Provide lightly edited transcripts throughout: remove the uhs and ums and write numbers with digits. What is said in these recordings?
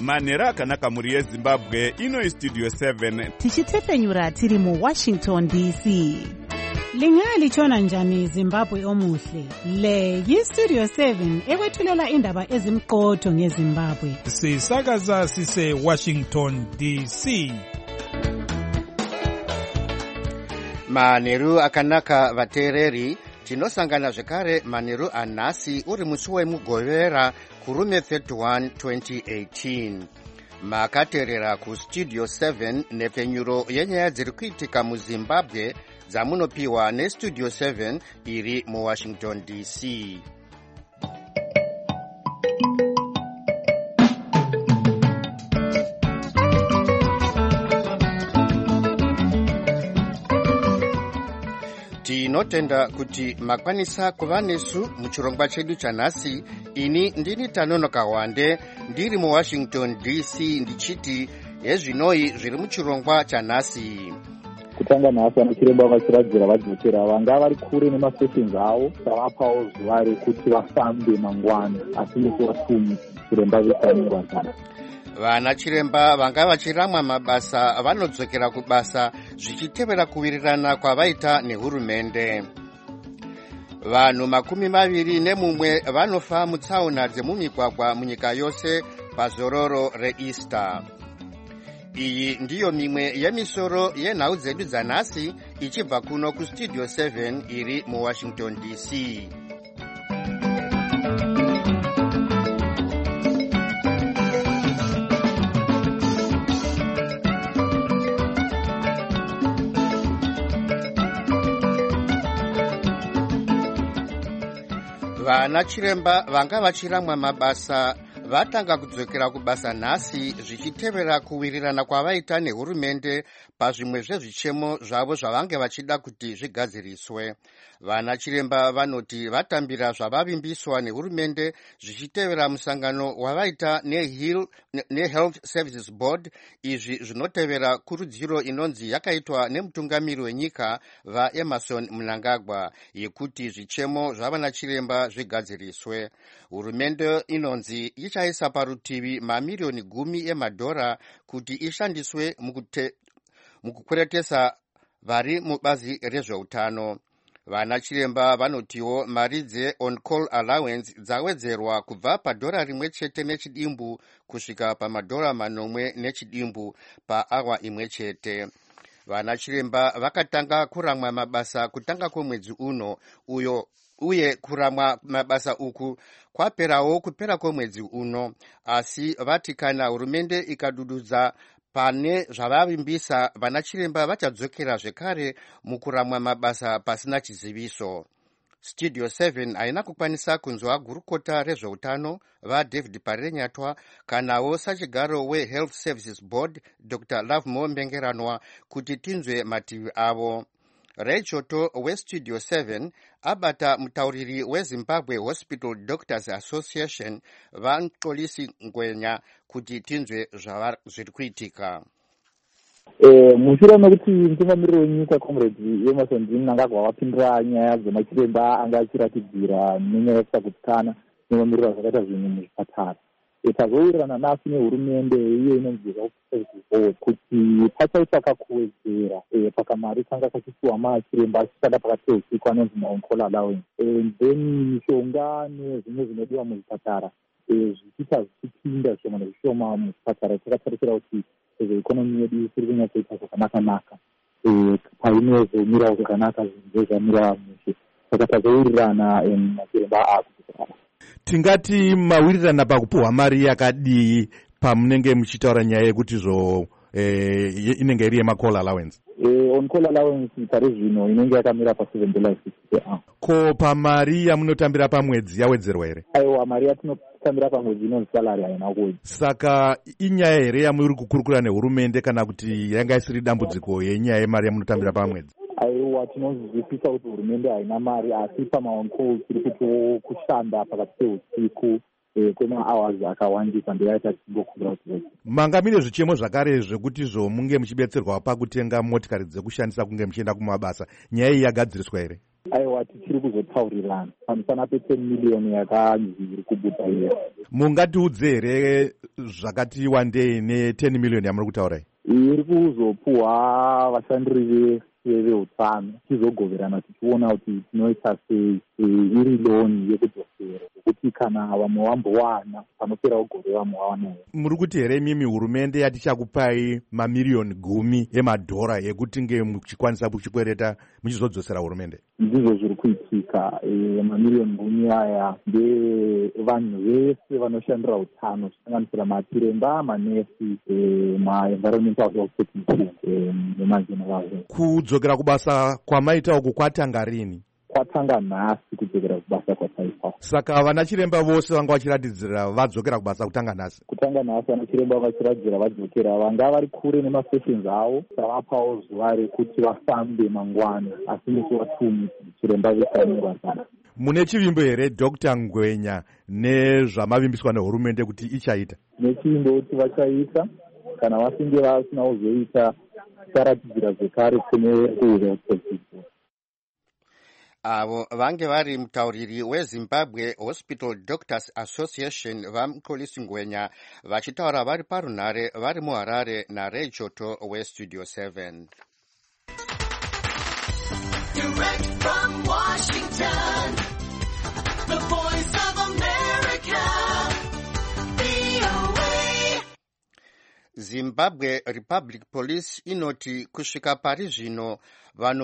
manheru akanaka mhuri yezimbabwe. Ino Studio 7 tichitefenyura tiri muWashington DC. Lingalitshona njani Zimbabwe omuhle? Le yiStudio 7 ekwethulela indaba ezimqotho ngeZimbabwe. Sisakaza sise Washington DC. Manheru akanaka vateereri, tinosangana zvekare manheru anhasi uri musi wemugovera kurume 31 2018. Makateerera kuStudio 7 nepfenyuro yenyaya dziri kuitika muZimbabwe dzamunopiwa neStudio 7 iri muWashington DC. Tinotenda kuti makwanisa kuva nesu muchirongwa chedu chanhasi. Ini ndini Tanonoka Wande ndiri muWashington DC ndichiti hezvinoi zviri muchirongwa chanhasi. Kutanga nhasi vanachiremba vachiradzira vadzokera vanga vari kure nemasessions avo tavapawo zuva rekuti vafambe mangwana asi nekuvatumi chiremba vesanirwa zana. Vanachiremba vanga vachiramwa mabasa vanodzokera kubasa zvichitevera kuwirirana kwavaita nehurumende. Vanhu 21 vanofa mutsaona dzemumigwagwa munyika yose pazororo reEaster. Iyi ndiyo mimwe yemisoro yenhau dzedu dzanhasi ichibva kuno kuStudio 7 iri muWashington DC. Vanachiremba vanga vachiramwa mabasa vatanga kudzokera kubasa nhasi zvichitevera kuwirirana kwavaita nehurumende pazvimwe zvezvichemo zvavo zvavange vachida kuti zvigadziriswe. Vanachiremba vanoti vatambira zvavavimbiswa nehurumende zvichitevera musangano wavaita neHealth Services Board. Izvi zvinotevera kurudziro inonzi yakaitwa nemutungamiri wenyika vaEmerson Mnangagwa yekuti zvichemo zvavanachiremba zvigadziriswe. Hurumende inonzi ichaisa parutivi mamiliyoni 10 emadhora kuti ishandiswe mukukweretesa vari mubazi rezveutano. Vanachiremba vanotiwo mari dze-on-call allowance dzawedzerwa kubva padhora rimwe chete nechidimbu kusvika pamadhora 8 nechidimbu paawa imwe chete. Vanachiremba vakatanga kuramwa mabasa kutanga kwemwedzi uno uye kuramwa mabasa uku kwaperawo kupera kwemwedzi uno, asi vati kana hurumende ikadududza pane zvavavimbisa vanachiremba vachadzokera zvekare mukuramwa mabasa pasina chiziviso. Studio 7 haina kukwanisa kunzwa gurukota rezveutano vaDavid Parenyatwa kanawo sachigaro weHealth Services Board Dr. Lovemore Mbengeranwa kuti tinzwe mativi avo. Ray Choto weStudio 7 abata mutauriri weZimbabwe Hospital Doctors Association vaNxolisi Ngwenya kuti tinzwe zviri kuitika. Mushure mekuti mutungamiriri wenyika comrade Emerson Mnangagwa wapindura nyaya dzemachiremba anga achiratidzira nenyaya yekusakutikana nemamiriro zvakaita zvinhu muzvipatara, tazowirirana nasi nehurumende iyo inonzi kuti pachaitsvaka kuwedzera pakamari kanga kachisiwa machiremba achishanda pakati peusiku anonzi ma-on-call allowance, then mishonga nezvimwe zvinodiwa muzvipatara zvichiita zvichipinda zvishoma nezvishoma muzvipatara. Takatarisira kuti zveikonomi yedu tiri kunyatsoita zvakanaka-naka, painozomirawo zvakanaka zvinhu zvamira mushe, saka tazowirirana machiremba akutikana. Tingati mawirirana pakupuhwa mari yakadii pamunenge muchitaura nyaya yekuti inenge iri yema-call allowance? On-call allowance pari zvino inenge yakamira pa$7.50. Ko pamari yamunotambira pamwedzi yawedzerwa here? Aiwa, mari yatinotambira pamwedzi inonzi salary haina kuwedza. Saka inyaya here yamuri kukurukura nehurumende kana kuti yanga isiri dambudziko yenyaya yemari yamunotambira pamwedzi? Aiwa, tinozwisisa kuti hurumende haina mari, asi pama-on-call tiri kuti kushanda pakati peusiku kwema-hours akawandisa ndoyaita tichingokura kuti manga mine zvichemo zvakare zvekutizvo munge muchibetserwa pakutenga motikari dzekushandisa kunge muchienda kumabasa. Nyaya iyi yagadziriswa here? Aiwa, tichiri kuzotaurirana pamusana pe10 million yakanzi iri kubuda iyo. Mungatiudze here zvakati wandei ne10 million yamuri kutaura iri kuzopuhwa vashandiri vese veutano tizogoverana tichiona kuti tinoita sei iri loni yekudzosera kuti kana vamwe vambowana panopera ugore vamwe vawana. Muri kuti here imimi hurumende yatichakupai mamiriyoni 10 emadhora ekuti nge muchikwanisa kuchikwereta muchizodzosera hurumende? Ndizvo zviri kuitika. Mamiriyoni 10 aya ndevanhu vese vanoshandira utano kusanganisira machiremba, manesi, ma-environmental health technicians nemageneral. Kudzokera kubasa kwamaita uku kwatanga rini? Kwatanga nhasi kudzokera kubasa kwataita. Saka vana chiremba vose vanga vachiratidzira vadzokera kubasa kutanga nhasi? Kutanga nhasi vana chiremba vachiratidzira vadzokera. Vanga vari kure nemasessions avo tavapawo zuva rekuti vafambe mangwana, asi musi wa2 chiremba vesanyorwa. Mune chivimbo here Dr. Ngwenya nezvamavimbiswa nehurumende kuti ichaita? Nechivimbo kuti vachaita, kana vasinge vasina kuzoita taratidzira zvekare kune kuheuthexpo. Avo vange vari mutauriri weZimbabwe Hospital Doctors Association vaMxolisi Ngwenya vachitaura vari parunhare vari muHarare naRay Choto weStudio 7. Direct from Washington, the voice of America, VOA. Zimbabwe Republic Police inoti kusvika pari zvino vanhu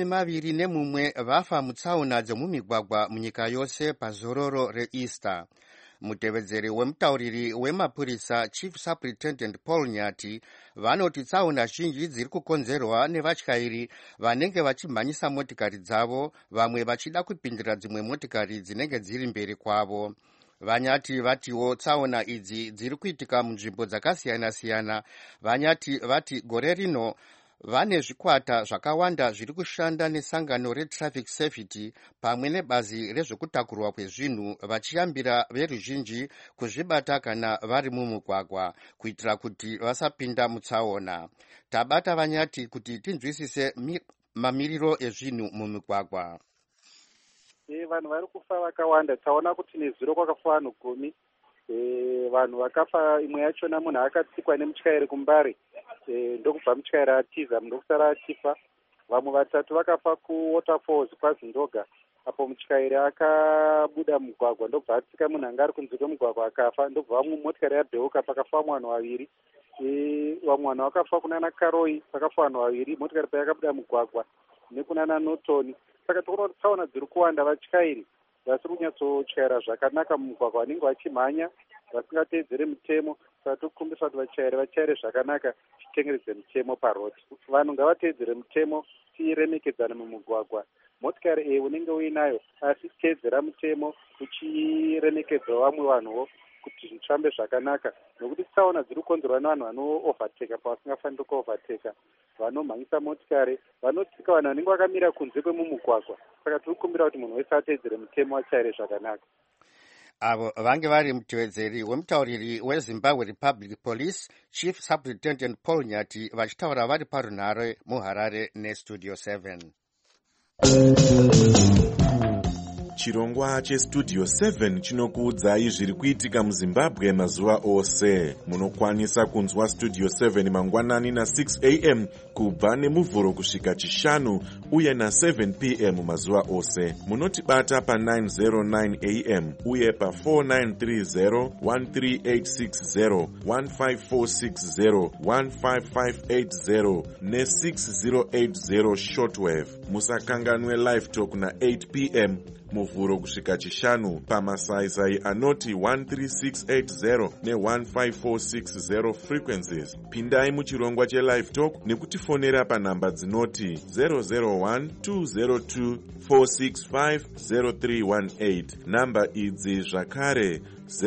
21 vafa mutsaona dzemumigwagwa munyika yose pazororo reEaster. Mutevedzeri wemutauriri wemapurisa Chief Superintendent Paul Nyati vanoti tsaona zhinji dziri kukonzerwa nevatyairi vanenge vachimhanyisa motikari dzavo, vamwe vachida kupindira dzimwe motikari dzinenge dziri mberi kwavo. Vanyati vatiwo tsaona idzi dziri kuitika munzvimbo dzakasiyana-siyana. Vanyati vati gore rino vane zvikwata zvakawanda zviri kushanda nesangano retraffic safety pamwe nebazi rezvekutakurwa kwezvinhu vachiyambira veruzhinji kuzvibata kana vari mumugwagwa kuitira kuti vasapinda mutsaona. Tabata Vanyati kuti tinzwisise mamiriro ezvinhu mumigwagwa. Vanhu vari kufa vakawanda. Taona kuti nezuro kwakafa vanhu 10. Vanhu vakafa, imwe yachona munhu akatsikwa nemutyairi kumbare, ndokubva mutyairi atiza ndokusara achifa. Vamwe 3 vakafa kuWaterfalls kwaZindoga, apo mutyairi akabuda mugwagwa ndokubva atsika munhu anga ari kunze kwemugwagwa akafa, ndokubva vamwe motikari yadheuka pakafamba vanhu 2. Vamwe vanhu vakafa kunana Karoi, pakafa vanhu 2, motikari payakabuda mugwagwa, nekunana Norton. Saka tinoona kuti tsaona dziri kuwanda, vatyairi vasiri kunyatsotyaira zvakanaka mumugwagwa, vanenge vachimhanya vasingateedzere mitemo. Saka tokukumbisa kuti vatyaire zvakanaka, titengeredze mitemo parodi. Vanhu ngavateedzere mitemo, tiremekedzana mumugwagwa. Motikari unenge uinayo, asi teedzera mitemo uchiremekedza vamwe vanhuwo kuti zvifambe zvakanaka, nokuti tsaona dziri kukonzerwa nevanhu vano-overteka pavasingafaniri ku-overteka, vanomhanyisa motikari, vanotsika vanhu vanenge vakamira kunze kwemumugwagwa. Saka tiri kukumbira kuti munhu wese ateedzere mitemo, atyaire zvakanaka. Avo vange vari mutevedzeri wemutauriri weZimbabwe Republic Police Chief Superintendent Paul Nyati vachitaura vari parunhare muHarare neStudio 7. Chirongwa cheStudio 7 chinokuudzai zviri kuitika muZimbabwe mazuva ose. Munokwanisa kunzwa Studio 7 mangwanani na6 am kubva nemuvhuro kusvika chishanu uye na7 pm mazuva ose. Munotibata pa909 am uye pa4930, 13860, 15460, 15580 ne6080 shortwave. Musakanganwe live talk na8 pm muvhuro kusvika chishanu pamasaisai anoti 13680 ne15460 frequencies. Pindai muchirongwa chelive talk nekutifonera panhamba dzinoti 001-202-465-0318. Namba idzi zvakare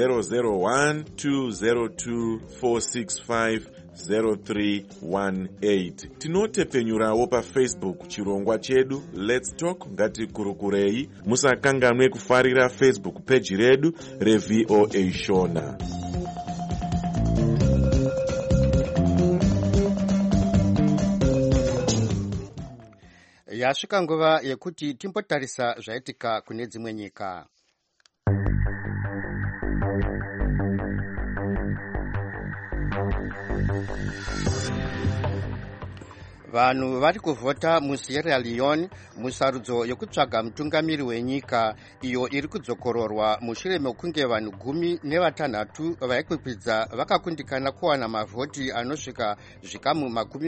001-202-465-0318. Tinotepfenyurawo paFacebook chirongwa chedu Let's Talk Ngatikurukurei. Musakanganwe kufarira Facebook page redu reVOA Shona. Yasvika nguva yekuti timbotarisa zvaitika kune dzimwe nyika. vanhu vari kuvhota musierra leone musarudzo yokutsvaga mutungamiri wenyika iyo iri kudzokororwa mushure mekunge vanhu 16 vaikwikwidza vakakundikana kuwana mavhoti anosvika zvikamu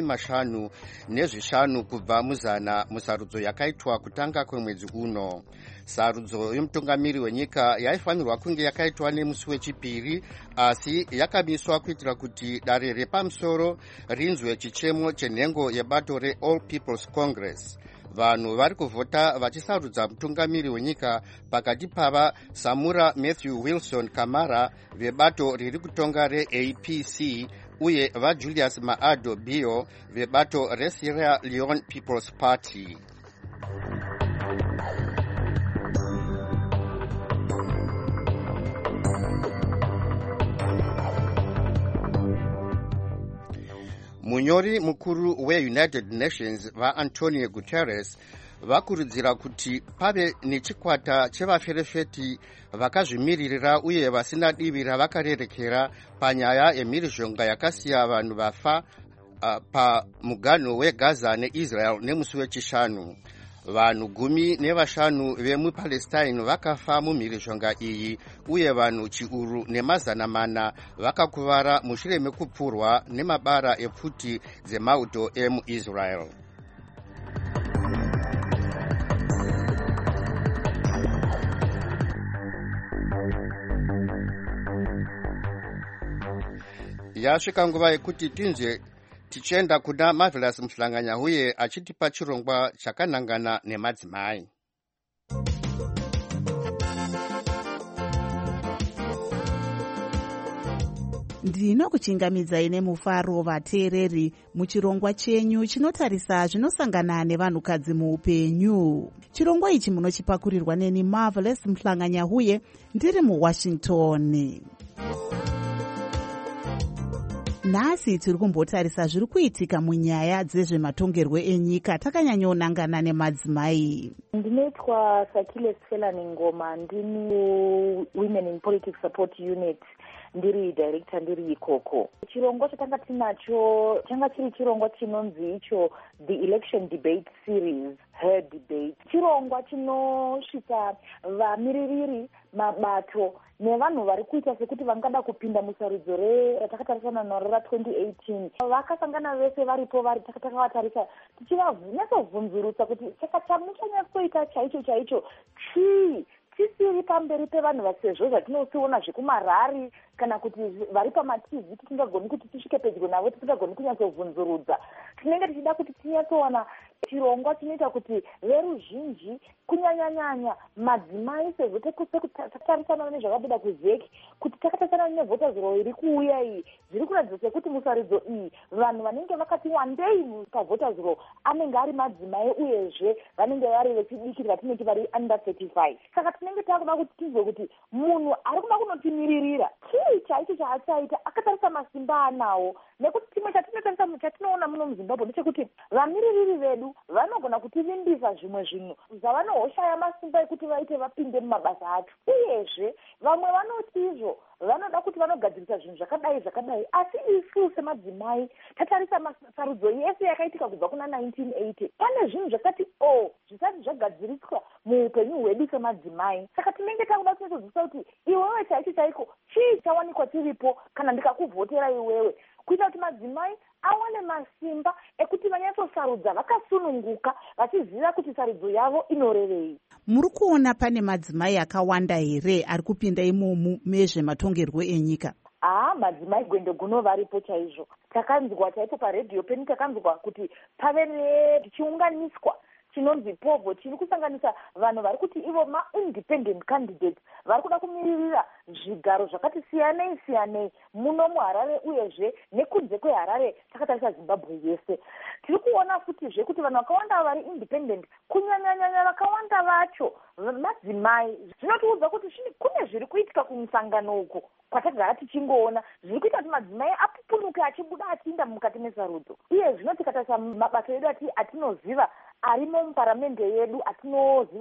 55 kubva muzana musarudzo yakaitwa kutanga kwemwedzi uno. Sarudzo yomutungamiri wenyika yaifanirwa kunge yakaitwa nemusi wechipiri, asi yakamiswa kuitira kuti dare repamusoro rinzwe chichemo chenhengo yebato reAll People's Congress. Vanhu vari kuvhota vachisarudza mutungamiri wenyika pakati pava Samura Matthew Wilson Kamara vebato riri kutonga reAPC uye vaJulius Maado Bio vebato reSierra Leone People's Party. Munyori mukuru weUnited Nations vaAntonio Guterres vakurudzira kuti pave nechikwata chevaferefeti vakazvimiririra uye vasina divi ravakarerekera panyaya yemhirizhonga yakasiya vanhu vafa pamuganho weGaza neIsrael nemusi wechishanu. Vanhu 15 vemuPalestine vakafa mumhirizhonga iyi uye vanhu chiuru nemazana mana vakakuvara mushure mekupfurwa nemabara epfuti dzemauto emuIsrael. Yasvika nguva yekuti tinzwe tichienda kuna Marvelous Muhlanganya uye achitipa chirongwa chakanangana nemadzimai. Ndinokuchingamidzai nemufaro vateereri muchirongwa chenyu chinotarisa zvinosangana nevanhukadzi muupenyu. Chirongwa ichi munochipakurirwa neni Marvelous Muhlanganya uye ndiri muWashington. Nhasi tiri kumbotarisa zviri kuitika munyaya dzezvematongerwo enyika takanyanyonangana nemadzimai. Ndinoitwa Sakile Sfelani Ngoma, ndini Women in Politics Support Unit, ndiri director ndiri ikoko. Chirongwa chatanga tinacho changa chiri chirongwa chinonzi icho The Election Debate Series, Her Debate. Chirongwa chinosvitsa vamiririri, mabato nevanhu vari kuita sekuti vangada kupinda musarudzo ratakatarisa naro ra2018. Vakasangana vese varipo vari takavatarisa tichivanyatsovhunzurutsa kuti saka chamuchanyatsoita chaicho chii tisiri pamberi pevanhu vasezvo zvatinotsiona zvekumarari kana kuti vari pamativi tisingagoni kuti tisvike pedyo navo tisingagoni kunyatsovhunzurudza. Tinenge tichida kuti tinyatsowana chirongwa chinoita kuti veruzhinji kunyanyanyanya madzimai sezvo takatarisana nezvakabuda kuzeki kuti takatarisana nevhoters roll iri kuuya iyi zviri kuratidza sekuti musarudzo iyi vanhu vanenge vakati wandei pavhoters roll anenge ari madzimai uyezve vanenge vari vechidiki vatinenge vari under 35. Saka tinenge takuda kuti tizwe kuti munhu ari kuda kunotimiririra chii chaicho chaachaita akatarisa masimba anawo, nekuti chimwe chatinoona muno muZimbabwe ndechekuti vamiririri vedu vanogona kutivimbisa zvimwe zvinhu zvavanohoshaya masimba ekuti vaite vapinde mumabasa acho, uyezve vamwe vanoti izvo vanoda kuti vanogadzirisa zvinhu zvakadai, asi isu semadzimai tatarisa masarudzo yese yakaitika kubva kuna 1980 pane zvinhu zvakati zvisati zvagadziriswa muupenyu hwedu semadzimai. Saka tinenge takuda kutoziva kuti iwewe chaiko chii chawanikwa chiripo kana ndikakuvhotera iwewe, kuita kuti madzimai awane masimba ekuti vanyatsosarudza vakasununguka vachiziva kuti sarudzo yavo inorevei. Muri kuona pane madzimai akawanda here ari kupinda imomu mezvematongerwo enyika? Madzimai gwende guno varipo chaizvo. Takanzwa chaipo paredhiyo peni takanzwa kuti pave tichiunganiswa chinonzi povo chiri kusanganisa vanhu vari kuti ivo ma-independent candidates vari kuda kumiririra zvigaro zvakati siyanei muno muHarare uyezve nekunze kweHarare takatarisa Zimbabwe yese. Tiri kuona futizve kuti vanhu vakawanda vari independent kunyanyanyanya vakawanda vacho madzimai. Zvinotiudza kuti kune zviri kuitika kumusangano uku kwatagara tichingoona zviri kuita kuti madzimai apupunuke achibuda achiinda mukati mesarudzo. Iye zvino tikatarisa mabato edu atinoziva arimo muparamende yedu atinoziva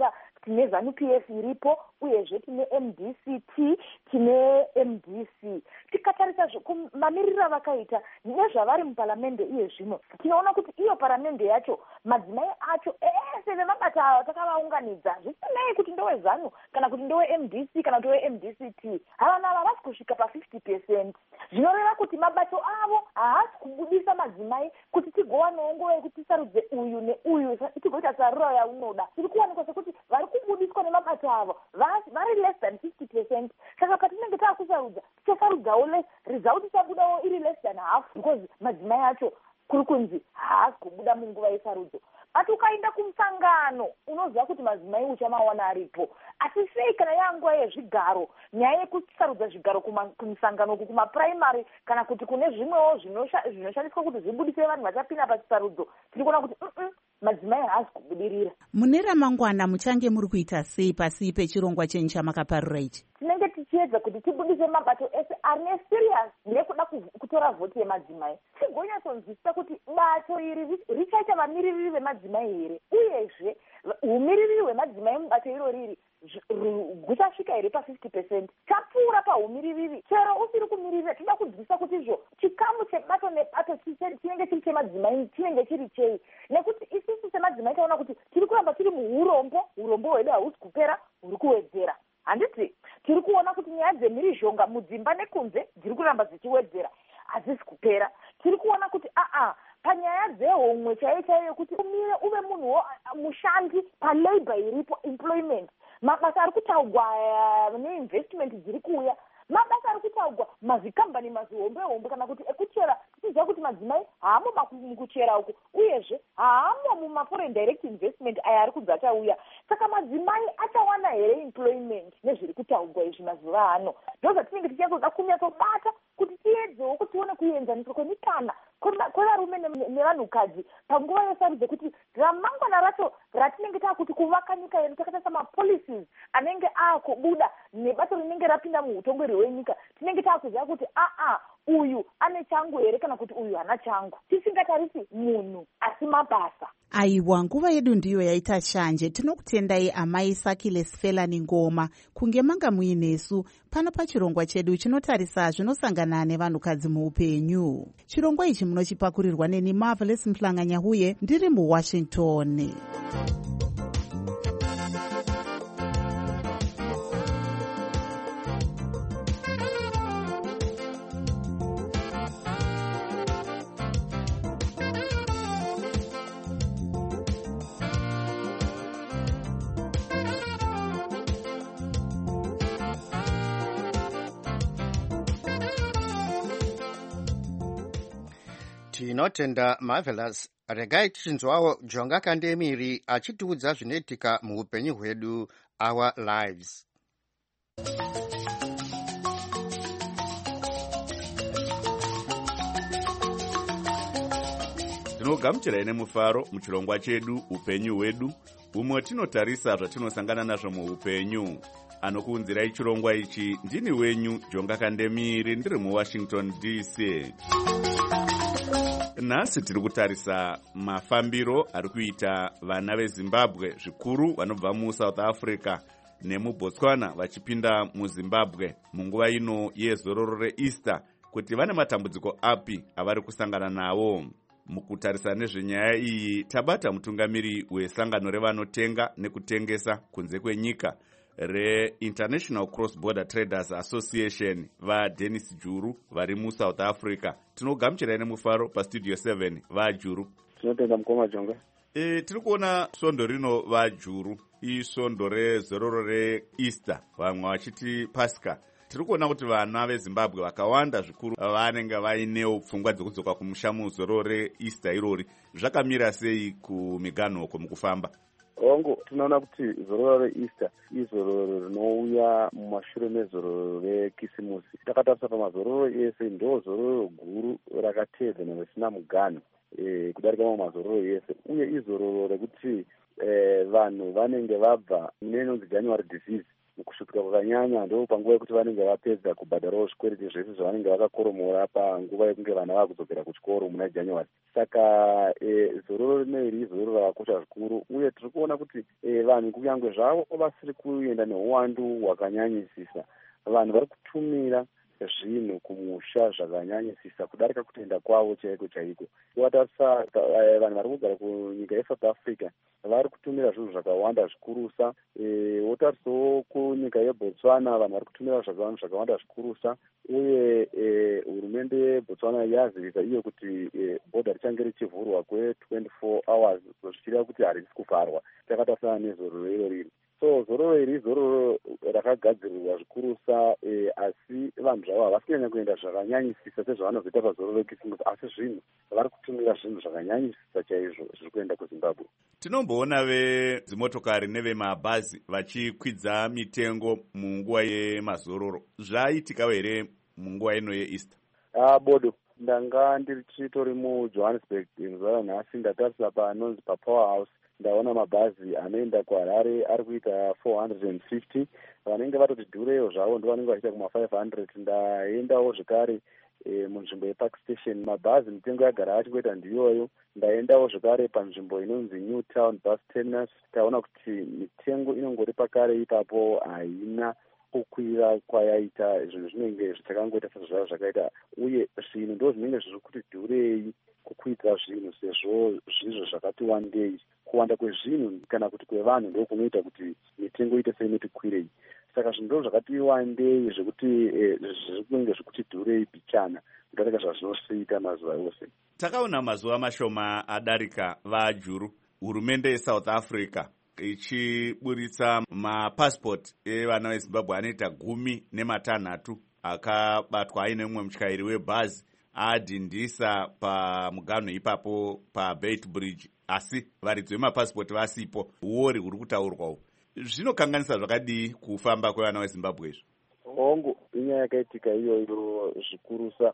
tine ZANU-PF iripo, uyezve tine MDCT, tine MDC. Tikatarisa mamiriro avakaita nezvavari muparamende iye zvino, tinoona kuti iyo paramende yacho madzimai acho ese vemabata ava takavaunganidza, zvisinei kuti ndowe ZANU kana kuti ndowe MDC kana kuti ndowe MDCT, havana havasi kusvika pa50%. Zvinoreva kuti mabato avo haasi kubudisa madzimai kuti tigowanawo nguva yekuti tisarudze uyu neuyu tigoita sarura yaunoda. Tiri kuwanikwa sekuti vari kubudiswa nemabato avo vari less than 50%. Saka patinenge taakusarudza tichasarudzawo less, result ichabudawo iri less than half, because madzimai acho kuri kunzi haasi kubuda munguva yesarudzo. Ati ukaenda kumusangano unoziva kuti madzimai uchamawana aripo, asi sei kana yanguva yezvigaro, nyaya yekusarudza zvigaro kumusangano uku kumapuraimari kana kuti kune zvimwewo zvinoshandiswa kuti zvibudise vanhu vachapinda pachisarudzo, tiri kuona kuti madzimai haasi kubudirira. Mune ramangwana muchange muri kuita sei pasi pechirongwa chenyu chamakaparura ichi? Tinenge tichiedza kuti tibudise mabato ese arine serious nekuda kutora vhoti yemadzimai. Tigonyatsonzwisisa kuti bato iri richaita vamiririri vemadzimai here, uyezve umiririri hwemadzimai mubato iro riri guchasvika here pa50%. Tapfuura paumiririri, chero usiri kumiririra, tinoda kunzwisisa kuti izvo chikamu chebato nebato chinenge chiri chemadzimai chinenge chiri chei, nekuti isusu semadzimai taona kuti tiri kuramba tiri muurombo hwedu hausi kupera, huri kuwedzera. Handiti tiri kuona kuti nyaya dzemhirizhonga mudzimba nekunze dziri kuramba dzichiwedzera, hadzisi kupera. Tiri kuona kuti panyaya dzehomwe chaiyo yekuti umire uve munhu mushandi palabor iripo, employment, mabasa ari kutaugwa neinvestment dziri kuuya, mabasa ari kutaugwa mazvikambani mazihombe kana kuti ekuchera. Tichiziva kuti madzimai haamo mukuchera uku, uyezve haamo mumaforeign direct investment aya ari kubva achauya. Saka madzimai achawana here employment nezviri kutaugwa izvi mazuva ano? Ndo zvatinenge tichazoda kunyatsobata kuti tiedzewo kuti tione kuenzaniswa kwemikana kwevarume nevanhukadzi panguva yesarudzo, kuti ramangwana racho ratinenge taakuti kuvaka nyika yedu takatarisa mapolicies anenge aakubuda nebato rinenge rapinda muutongori hwenyika, tinenge taakuziva kuti uyu ane changu here kana kuti uyu hana changu, tisingatarisi munhu asi mabasa. Aiwa, nguva yedu ndiyo yaita shanje. Tinokutendai amai Sakiles Felani Ngoma kunge manga muinesu pano pachirongwa chedu chinotarisa zvinosangana nevanhukadzi muupenyu. Chirongwa ichi munochipakurirwa neni Marvelous Mhlanga-Nyahuye ndiri muWashington. Tinotenda Marvelous. Regai tichinzwawo Jonga Kandemiri achitiudza zvinoitika muupenyu hwedu, our lives. Tinogamuchirai nemufaro muchirongwa chedu upenyu hwedu, umwe tinotarisa zvatinosangana nazvo muupenyu. Anokuunzirai chirongwa ichi ndini wenyu Jonga Kandemiri, ndiri muWashington DC. Nhasi tiri kutarisa mafambiro ari kuita vana veZimbabwe, zvikuru vanobva muSouth Africa nemuBotswana vachipinda muZimbabwe munguva ino yezororo reEaster, kuti vane matambudziko api avari kusangana nawo. Mukutarisa nezvenyaya iyi tabata mutungamiri wesangano revanotenga nekutengesa kunze kwenyika reInternational Cross Border Traders Association vaDennis Juru vari muSouth Africa. Tinogamuchirai nemufaro pastudio 7 vaJuru. Tinotenda mukoma Jonga. Tiri kuona svondo rino vaJuru, isvondo rezororo reEaster, vamwe vachiti Pascha. Tiri kuona kuti vana veZimbabwe vakawanda zvikuru vanenge vainewo pfungwa dzekudzoka kumusha muzororo reEaster irori. Zvakamira sei kumiganhoko mukufamba? Ongo tinoona kuti zororo reEaster izororo rinouya mumashure mezororo rekisimusi. Takatarisa pamazororo ese ndo zororo guru rakateedzana risina muganho kudarika mazororo ese, uye izororo rekuti vanhu vanenge vabva inonzi January disease kushutika kwakanyanya ndo panguva yekuti vanenge vapedza kubhadharawo zvikwereti zvese zvavanenge vakakoromora panguva yekunge vana vakudzokera kuchikoro muna January. Saka zororo rineri izororo rakakosha zvikuru, uye tiri kuona kuti vanhu kunyange zvavo vasiri kuenda neuwandu hwakanyanyisisa, vanhu vari kutumira zvinhu kumusha zvakanyanyisisa kudarika kutenda kwavo chaiko chaiko. Watarisa vanhu vari kugara kunyika yeSouth Africa vari kutumira zvinhu zvakawanda zvikurusa. Wotarisawo kunyika yeBotswana vanhu vari kutumira zvinhu zvakawanda zvikurusa, uye hurumende yeBotswana yazivisa iyo kuti bhodha richange richivhurwa kwe24 hours zvichireva kuti harisi kuvharwa. Takatarisana nezororo irori. So zororo iri zororo rakagadzirirwa zvikurusa, asi vanhu zvavo havasi kunyanya kuenda zvakanyanyisisa sezvavanozoita pazororo rekisimusi, asi zvinhu vari kutumira zvinhu zvakanyanyisisa chaizvo zviri kuenda kuZimbabwe. Tinomboona vezimotokari nevemabhazi vachikwidza mitengo munguva yemazororo. Zvaitika here munguva ino yeEaster? Bodo, ndanga ndichitori muJohannesburg zuva ranhasi, ndatarisa panonzi paPowerhouse, ndaona mabhazi anoenda kuHarare ari kuita 450, vanenge vatoti dhureyo zvavo ndo vanenge vachiita kuma500. Ndaendawo zvekare munzvimbo yePark Station, mabhazi mitengo yagara achikuita ndiyoyo. Ndaendawo zvekare panzvimbo inonzi New Town Bus Terminus, taona kuti mitengo inongori pakare ipapo, haina kukwira kwayaita. Zvinhu zvinenge zvichakangoita sezvazvo zvakaita, uye zvinhu ndo zvinenge zviri kuti dhurei kukwidza zvinhu sezvo zvizvo zvakati wandei. Kuwanda kwezvinhu kana kuti kwevanhu ndo kunoita kuti mitengo ite seinoti kwirei. Saka zvinhu ndo zvakati wandei zvekuti zviri kunge zvikuti dhurei bichana kudarika zvazvinosiita mazuva ose. Takaona mazuva mashoma adarika vaJuru, hurumende yeSouth Africa ichiburitsa mapasipoti evana veZimbabwe anoita 16 akabatwa aine mumwe mutyairi webhazi adhindisa pamuganho ipapo paBeit Bridge, asi varidzi vemapasipoti vasipo. Uori huri kutaurwawo. Zvinokanganisa zvakadii kufamba kwevana veZimbabwe izvo? Hongu inyaya yakaitika iyoyo zvikurusa,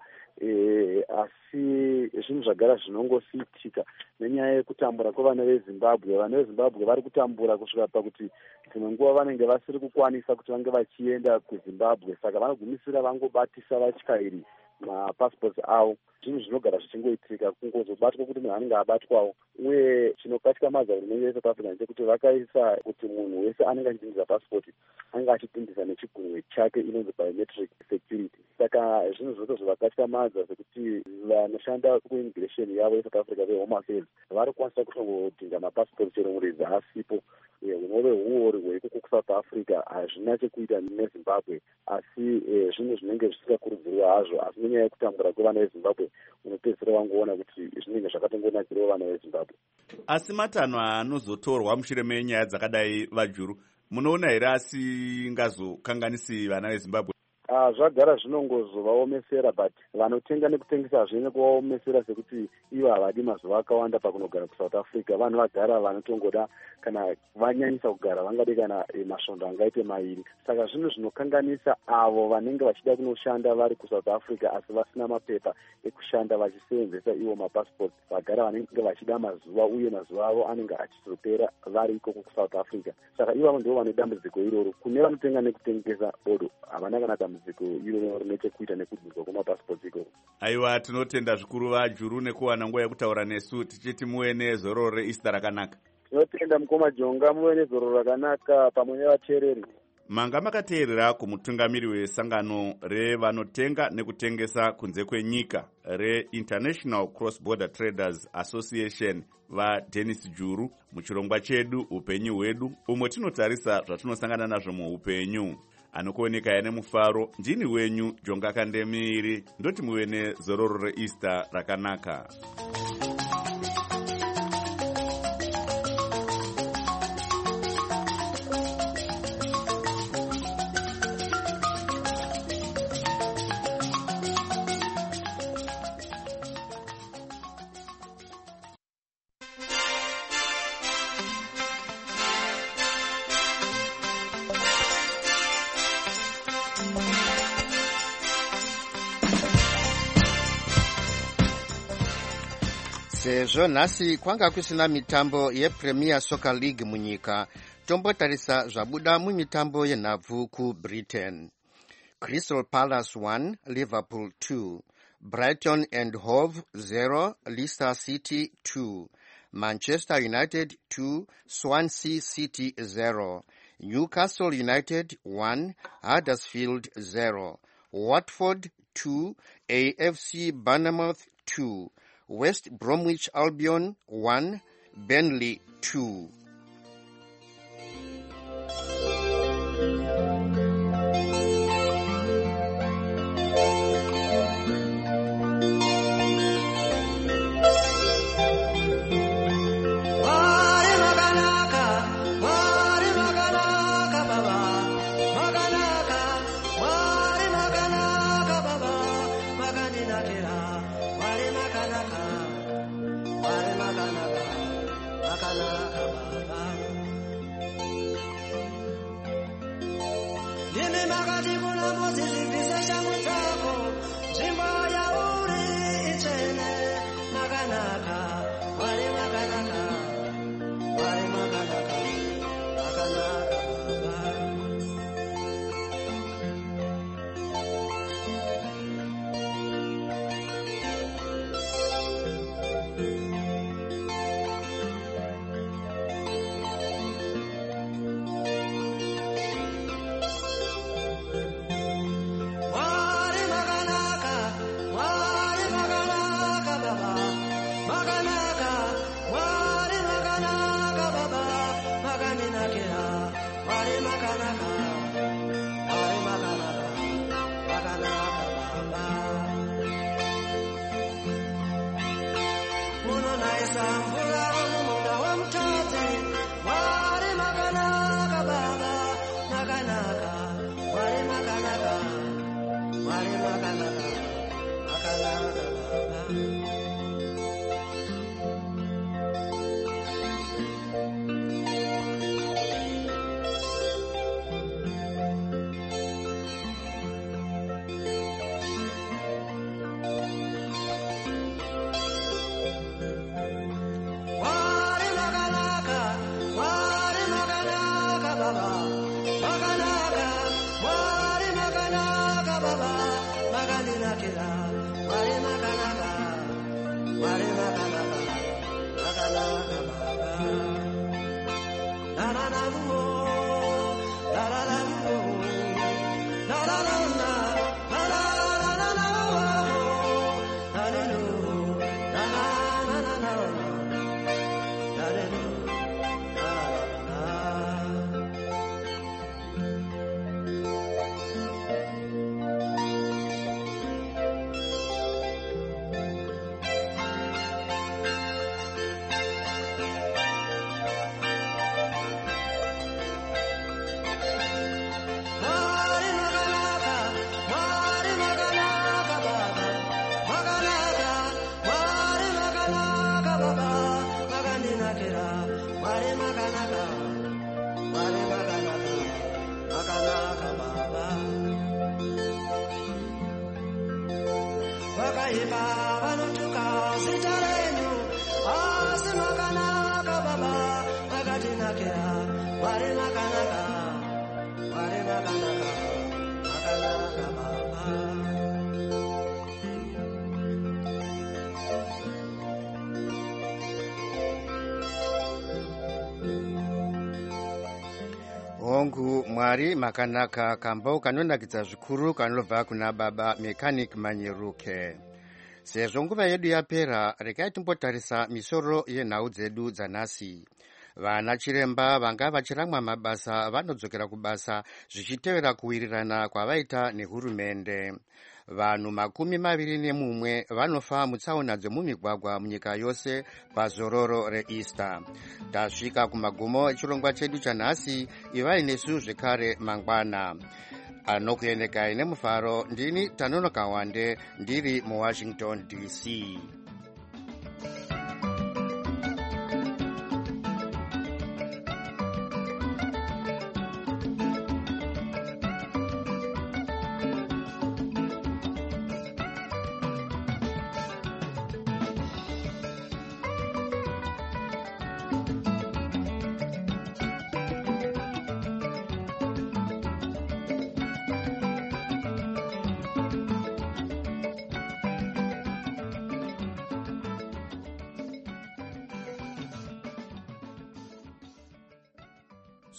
asi zvinhu zvagara zvinongosiitika nenyaya yekutambura kwevana veZimbabwe. Vana veZimbabwe vari kutambura kusvika pakuti dzimwe nguva vanenge vasiri kukwanisa kuti vange vachienda kuZimbabwe, saka vanogumisira vangobatisa vatyairi mapasipoti avo. Zvinhu zvinogara zvichingoitika kungozobatwa kuti munhu anenge abatwawo, uye chinokatyamadza hurumende yeSouth Africa ndechekuti vakaisa kuti munhu wese anenge achidhindisa pasipoti anenge achidhindisa nechigunwe chake inonzi biometric security. Saka zvinhu zvotozvakatyamadza sekuti vanoshanda kuimmigration yavo yeSouth Africa veHome Affairs vari kukwanisa kutongodhinga mapasipoti chero mureza asipo. Hunove huori hweikoko kuSouth Africa hazvina chekuita neZimbabwe, asi zvinhu zvinenge zvisingakurudzirwa hazvo, asi nenyaya yekutambura kwevana veZimbabwe unopedzisira wangoona kuti zvinenge zvakatongonakirawo vana veZimbabwe. Asi matanho anozotorwa mushure menyaya dzakadai vaJuru, munoona here asingazokanganisi vana veZimbabwe? Zvagara zvinongozovaomesera, but vanotenga nekutengesa zvine kuvaomesera sekuti ivo havadi mazuva akawanda pakunogara kuSouth Africa. Vanhu vagara vanotongoda kana vanyanyisa kugara vangade kana masvondo angaite mairi. Saka zvinhu zvinokanganisa avo vanenge vachida kunoshanda vari kuSouth Africa asi vasina mapepa ekushanda vachisevenzesa ivo mapasipoti, vagara vanenge vachida mazuva, uye mazuva avo anenge achizopera vari ikoko kuSouth Africa. Saka ivavo ndivo vane dambudziko iroro. Kune vanotenga nekutengesa bodo havana kana dambudziko iro rinechekuita nekudhurwa kwemapasipoti ikoko. Aiwa, tinotenda zvikuru vaJuru nekuwana nguva yekutaura nesu, tichiti muve nezororo reEaster rakanaka. Tinotenda mukoma Jonga, muve nezororo rakanaka pamwe nevateereri. Manga makateerera kumutungamiri wesangano revanotenga nekutengesa kunze kwenyika reInternational Cross Border Traders Association vaDennis Juru muchirongwa chedu upenyu hwedu, umwe tinotarisa zvatinosangana nazvo muupenyu. Anokuoneka yane mufaro, ndini wenyu Jonga Kandemiri, ndoti muve nezororo reEaster rakanaka. Sezvo nhasi kwanga kusina mitambo yePremier Soccer League munyika, tombotarisa zvabuda mumitambo yenhabvu kubritain. Crystal Palace 1 Liverpool 2, Brighton and Hove 0 Leicester City 2, Manchester United 2 Swansea City 0, Newcastle United 1 Huddersfield 0, Watford 2 AFC Bournemouth 2, West Bromwich Albion 1 Burnley 2. Hongu Mwari makanaka kambao kanonakidza zvikuru kanobva kuna baba Mechanic Manyeruke. Sezvo nguva yedu yapera, regai timbotarisa misoro yenhau dzedu dzanhasi. Vana chiremba vanga vachiramwa mabasa vanodzokera kubasa zvichitevera kuwirirana kwavaita nehurumende. Vanhu 21 vanofa mutsaona dzemumigwagwa munyika yose pazororo reEaster. Tasvika kumagumo echirongwa chedu chanhasi, ivai nesu zvekare mangwana. Anokuendekai nemufaro, ndini Tanonoka Wande, ndiri muWashington DC.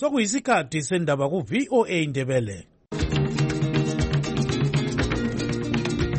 sokuyisikhathi sendaba ku-VOA Ndebele.